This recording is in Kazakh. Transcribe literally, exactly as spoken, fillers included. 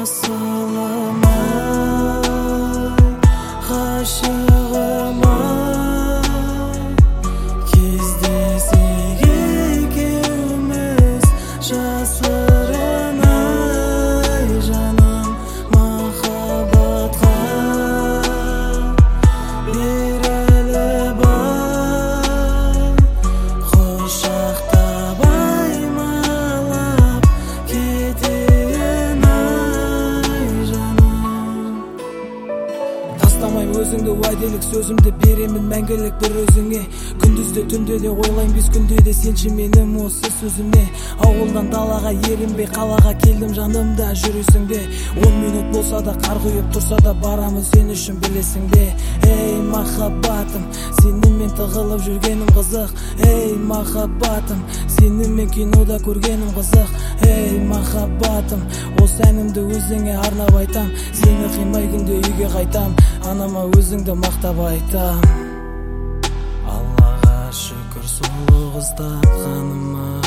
асылыма, ғашығыма. Кездесек екеуміз жасырын, ай жаным, махаббатқа берілі бар. Құшақтап аймалап кетейін, ай жаным. Тастамай өзіңді, уәделік сөзімді беремін мәңгілік бір өзіңе. Күндізде түнде де ойлайм біз күнде де, сенші менің осы сөзіме. Ауылдан далаға ерінбей қалаға келдім, жанымда жүресің бе? Он минут болса да қар құйып тұрса да барамын сен үшін, білесің бе? Ей махаббатым, сенімен тығылып жүргенім қызық. Ей махаббатым, сенімен кинода көргенім қызық. Ей махаббатым, осы әнімді өзіңе арнап айтам. Сені қимай күнде үйге қайтам, анама өзіңді мақтап айтам. Аллаға шүкір сұлу қыз тапқаныма.